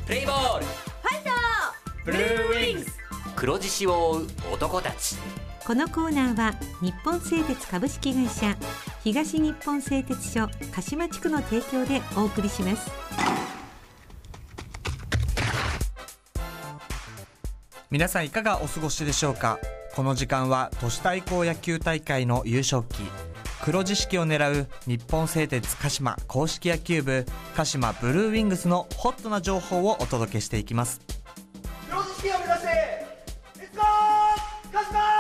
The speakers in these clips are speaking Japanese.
プレイボール、 ファイトブルーウィングス、黒獅子を追う男たち。 このコーナーは日本製鉄株式会社、東日本製鉄所鹿島地区の提供でお送りします。 皆さんいかがお過ごしでしょうか。この時間は都市対抗野球大会の優勝旗黒獅子を狙う日本製鉄鹿島公式野球部鹿島ブルーウィングスのホットな情報をお届けしていきます。 黒獅子を目指してレッツゴー鹿島。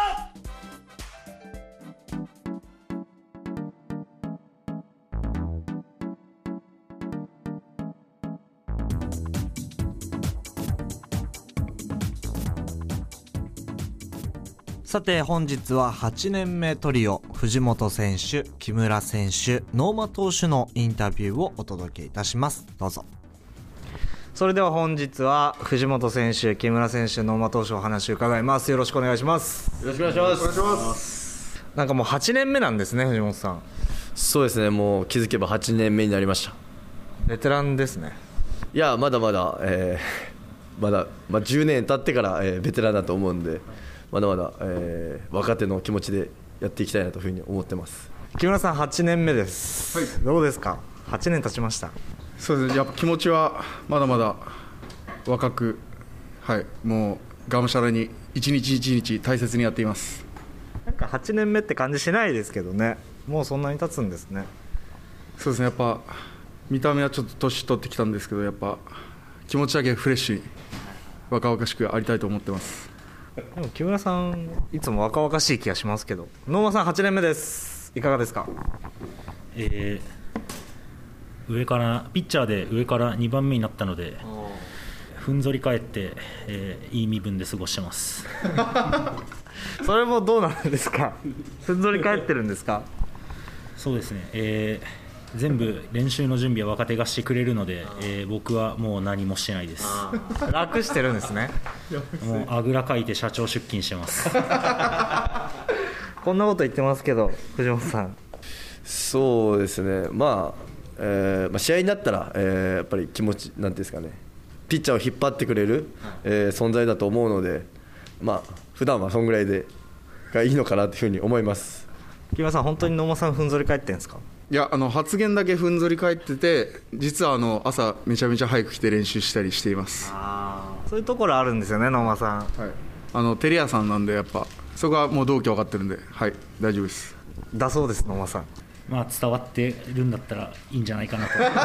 さて本日は8年目トリオ藤本選手、木村選手、能間投手のインタビューをお届けいたします。どうぞ。それでは本日は藤本選手、木村選手、能間投手お話を伺います。よろしくお願いします。 よろしくお願いします。 なんかもう8年目なんですね、藤本さん。 そうですね、もう気づけば8年目になりました。 ベテランですね。 いやまだまだ、10年経ってから、ベテランだと思うんで、まだまだ、若手の気持ちでやっていきたいなというふうに思ってます。 木村さん8年目です、はい、どうですか。8年経ちました。 そうですね、やっぱ気持ちはまだまだ若く、はい、もうがむしゃらに一日一日大切にやっています。 なんか8年目って感じしないですけどね。もうそんなに経つんですね。 そうですね、やっぱ見た目はちょっと年取ってきたんですけど、やっぱ気持ちだけフレッシュに若々しくありたいと思ってます。 でも木村さんいつも若々しい気がしますけど、能間さん8年目です。いかがですか。 上からピッチャーで上から2番目になったのでふんぞり返って、いい身分で過ごしてますそれもどうなんですか。ふんぞり返ってるんですか。 そうですね、全部練習の準備は若手がしてくれるので、僕はもう何もしてないです。 楽してるんですね。 もうあぐらかいて社長出勤してますこんなこと言ってますけど藤本さん。 そうですね、試合になったら、やっぱり気持ちなんていうんですかね、ピッチャーを引っ張ってくれる、存在だと思うので、普段はそんぐらいでがいいのかなというふうに思います。 木村さん本当に能間さんふんぞり返ってるんですか。 いや、発言だけふんぞり返ってて、実は朝めちゃめちゃ早く来て練習したりしています。 そういうところあるんですよね、能間さん。 はい、テレ屋さんなんで、やっぱそこはもう同期分かってるんで、はい、大丈夫です。 だそうです。能間さん、 伝わってるんだったらいいんじゃないかなと思い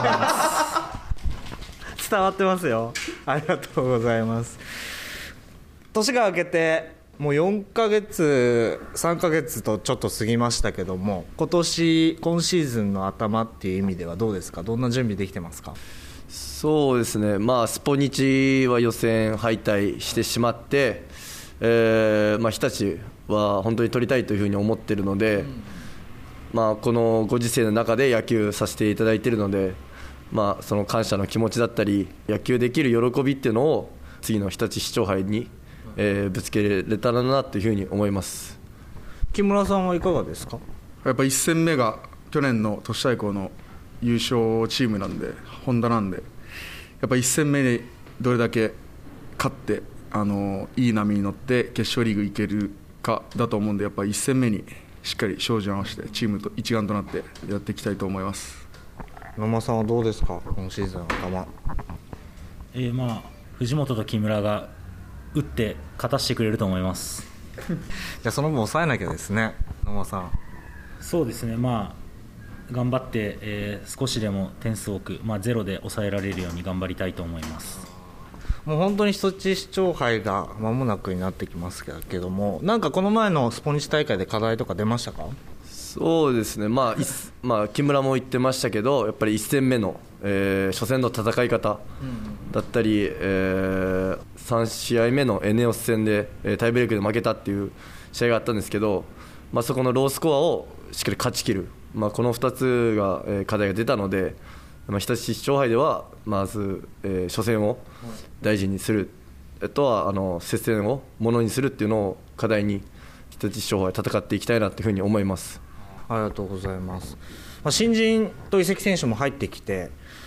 ます伝わってますよ。ありがとうございます。年が明けてもう4ヶ月3ヶ月とちょっと過ぎましたけども、今シーズンの頭っていう意味ではどうですか。どんな準備できてますか。 そうですね、スポニチは予選敗退してしまって、日立は本当に取りたいというふうに思っているので、このご時世の中で野球させていただいているので、その感謝の気持ちだったり野球できる喜びっていうのを次の日立市長杯にぶつけれたらなというふうに思います。 木村さんはいかがですか。 やっぱ1戦目が去年の都市対抗の優勝チームなんで、ホンダなんで、やっぱ1戦目にどれだけ勝っていい波に乗って決勝リーグ行けるかだと思うんで、やっぱ1戦目にしっかり照準を合わせてチームと一丸となってやっていきたいと思います。 野間さんはどうですか、今シーズン頭。 藤本と木村が打って勝たせてくれると思いますじゃあその分抑えなきゃですね、野間さん。 そうですね、頑張って、少しでも点数多く、ゼロで抑えられるように頑張りたいと思います。 もう本当に日立市長杯が間もなくになってきますけども、なんかこの前のスポニチ大会で課題とか出ましたか。 そうですね、木村も言ってましたけど、やっぱり1戦目の、初戦の戦い方だったり、3試合目のエネオス戦で、タイブレークで負けたっていう試合があったんですけど、そこのロースコアをしっかり勝ち切る、この2つが、課題が出たので、日立市長杯ではまず、初戦を大事にする、あとは接戦をものにするっていうのを課題に日立市長杯戦っていきたいなというふうに思います。 ありがとうございます。新人と移籍選手も入ってきて、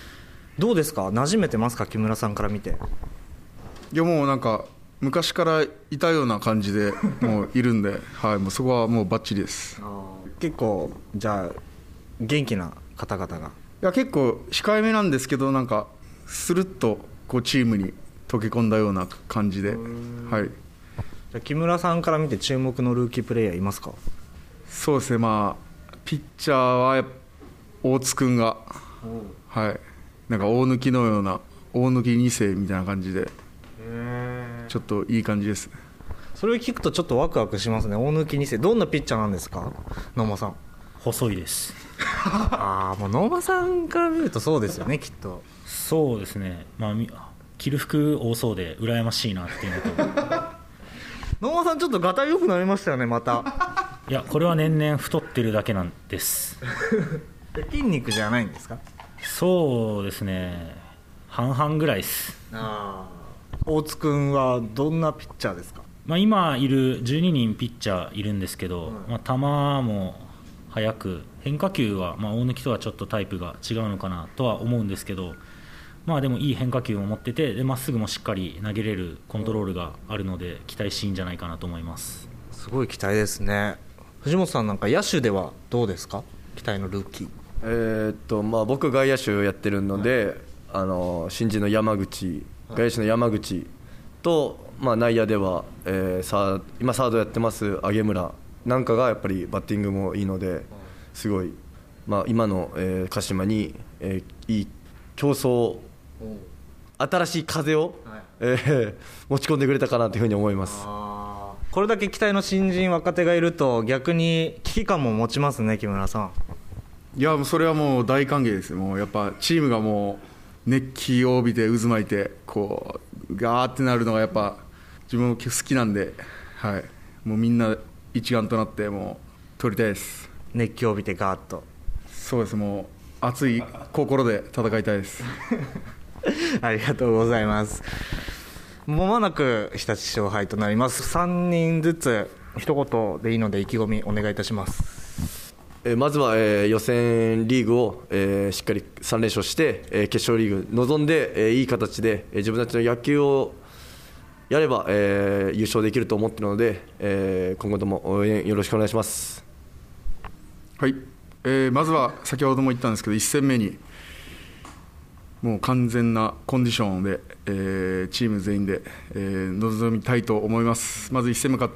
どうですか、馴染めてますか、木村さんから見て。 いやもうなんか昔からいたような感じでもういるんで、はい、もうそこはもうバッチリです。 結構じゃあ元気な方々が。 いや結構控えめなんですけど、なんかスルッとこうチームに溶け込んだような感じで、はい。 じゃあ木村さんから見て注目のルーキープレイヤーいますか？ そうですね、まあピッチャーは大津君が、はい、なんか大貫のような大貫2世みたいな感じで、ちょっといい感じですね。 それを聞くとちょっとワクワクしますね。大貫2世、どんなピッチャーなんですか、野間さん。 細いです。 ああ、もう野間さんから見るとそうですよね、きっと。 そうですね、まあ、着る服多そうで羨ましいなっていうのと野間さんちょっとガタイ良くなりましたよね、また。 いや、これは年々太ってるだけなんです。 筋肉じゃないんですか？ そうですね、半々ぐらいです。 大津君はどんなピッチャーですか？ まあ、今いる12人ピッチャーいるんですけど、まあ、球も速く、変化球はまあ大貫とはちょっとタイプが違うのかなとは思うんですけど、まあ、でもいい変化球を持ってて、でまっすぐもしっかり投げれるコントロールがあるので期待していいんじゃないかなと思います。 すごい期待ですね。藤本さんなんか野手ではどうですか、期待のルーキー。 まあ、僕外野手やってるので、新人の山口、外野手の山口と、まあ、内野では、今サードやってます揚村なんかがやっぱりバッティングもいいので、すごい、まあ、今の、鹿島に、いい競争、新しい風を、持ち込んでくれたかなというふうに思います。 これだけ期待の新人若手がいると逆に危機感も持ちますね、木村さん。 いやそれはもう大歓迎です。もうやっぱチームがもう熱気を帯びて渦巻いてこうガーってなるのがやっぱ自分も好きなんで、はい、もうみんな一丸となってもう取りたいです。 熱気を帯びてガーッと。 そうです、もう熱い心で戦いたいですありがとうございます。まもなく日立勝敗となります。3人ずつ一言でいいので意気込みお願いいたします。 まずは、予選リーグを、しっかり3連勝して、決勝リーグ臨んで、いい形で、自分たちの野球をやれば、優勝できると思っているので、今後とも応援よろしくお願いします。 はい、まずは先ほども言ったんですけど1戦目にもう完全なコンディションで、チーム全員で、臨みたいと思います。まず1戦目勝って、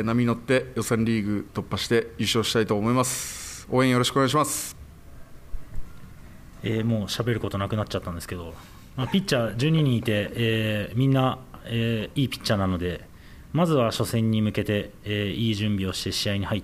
波に乗って予選リーグ突破して優勝したいと思います。応援よろしくお願いします。 もう喋ることなくなっちゃったんですけど、まあ、ピッチャー12人いて、みんな、いいピッチャーなので、まずは初戦に向けて、いい準備をして試合に入って、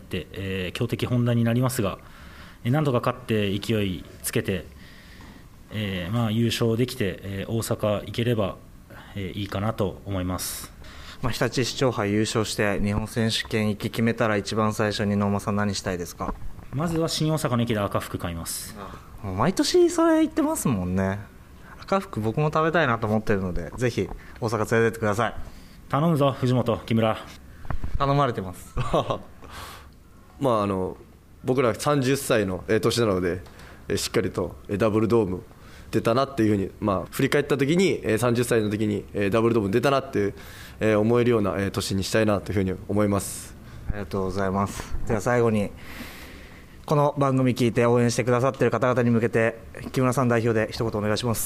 強敵本田になりますが、なんとか勝って勢いつけて、まあ、優勝できて、大阪行ければ、いいかなと思います。 まあ、日立市長杯優勝して日本選手権行き決めたら一番最初に野間さん何したいですか？ まずは新大阪の駅で赤服買います。 もう毎年それ言ってますもんね。赤服僕も食べたいなと思ってるのでぜひ大阪連れてってください。 頼むぞ藤本、木村。 頼まれてますまあ、僕ら30歳の年なので、しっかりとダブルドーム出たなっていうふうに、まあ、振り返った時に30歳の時にダブルドーム出たなって思えるような年にしたいなというふうに思います。 ありがとうございます。では最後にこの番組聞いて応援してくださっている方々に向けて木村さん代表で一言お願いします。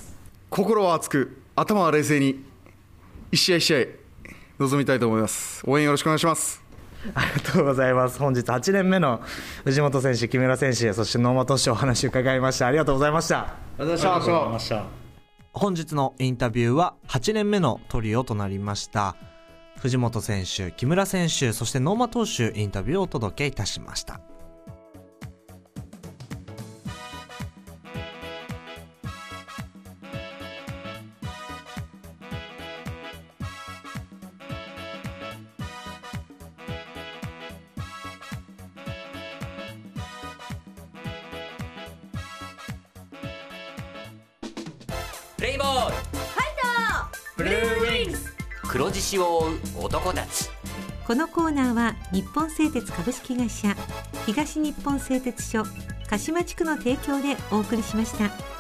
心は熱く頭は冷静に一試合一試合臨みたいと思います。応援よろしくお願いします。 ありがとうございます。本日8年目の藤本選手、木村選手、そして野間投手お話を伺いました。ありがとうございました。 ありがとうございました。 本日のインタビューは8年目のトリオとなりました藤本選手、木村選手、そして野間投手インタビューをお届けいたしました。 プレイボールファイトブルーウィングス、黒獅子を追う男たち。 このコーナーは日本製鉄株式会社東日本製鉄所鹿島地区の提供でお送りしました。